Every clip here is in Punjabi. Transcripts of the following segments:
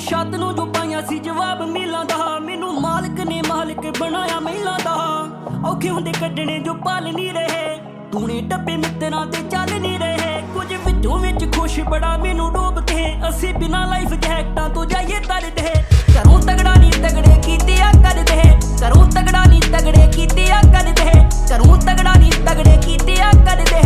ਛੱਤ ਨੂੰ ਜੋ ਪਾਈਆਂ ਸੀ ਜਵਾਬ ਮੀਲਾਂ ਦਾ। ਮੈਨੂੰ ਮਾਲਕ ਨੇ ਮਾਲਕ ਬਣਾਇਆ ਮਹਿਲਾਂ ਦਾ। ਔਖੇ ਹੁੰਦੇ ਕੱਢਣੇ ਜੋ ਪਲ ਨਹੀਂ ਰਹੇ, ਤੂਨੇ ਡੱਬੇ ਮਿੱਤਰਾਂ ਤੇ ਚੱਲ ਨਹੀਂ ਰਹੇ। ਕੁਝ ਵਿੱਚੋਂ ਵਿੱਚ ਖੁਸ਼ ਬੜਾ ਮੈਨੂੰ ਡੋਬਦੇ, ਅਸੀਂ ਬਿਨਾਂ ਲਾਈਫ ਜੈਕਟਾਂ ਤੋਂ ਜਾਈਏ ਤਰਦੇ। ਘਰੋਂ ਤਗੜਾ ਨਹੀਂ ਤਗੜੇ ਕੀਤੇ ਆ ਕਰਦੇ, ਘਰੋਂ ਤਗੜਾ ਨਹੀਂ ਤਗੜੇ ਕੀਤੇ ਆ ਕਰਦੇ, ਘਰੋਂ ਤਗੜਾ ਨਹੀਂ ਤਗੜੇ ਕੀਤੇ ਆ ਕਰਦੇ।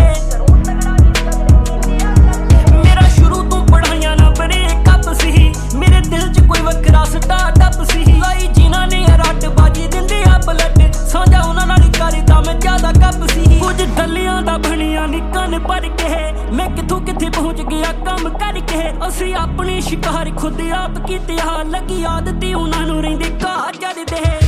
ਮੇਰਾ ਸ਼ੁਰੂ ਤੋਂ ਪੜ੍ਹਾਈਆਂ ਨਾ ਬਰੇ ਕੱਪ ਸੀ, ਮੇਰੇ ਦਿਲ 'ਚ ਕੋਈ ਵੱਖਰਾ ਸਟਾਰਟਅਪ ਸੀ। ਲਾਈ ਜਿਨ੍ਹਾਂ ਨੇ ਰੱਟ ਬਾਜੀ ਦਿੰਦੇ ਆ ਬਲੱਡ, ਸਾਂਝਾ ਉਹਨਾਂ ਨਾਲ ਹੀ ਕਰਦਾ ਮੈਂ ਜ਼ਿਆਦਾ ਕੱਪ ਸੀ। ਕੁਝ ਡੱਲਿਆਂ ਦਾ ਬਣਿਆ ਨੀ ਕੰਨ ਭਰ ਕੇ, ਮੈਂ ਕਿੱਥੋਂ ਕਿੱਥੇ ਪਹੁੰਚ ਗਿਆ ਕੰਮ ਕਰਕੇ। ਅਸੀਂ ਆਪਣੇ ਸ਼ਿਕਾਰ ਖੁਦ ਆਪ ਕੀਤੇ ਆ, ਲੱਗੀ ਆਦਤ ਉਹਨਾਂ ਨੂੰ ਰਹਿੰਦੇ ਘਾਹ ਚੜਦੇ।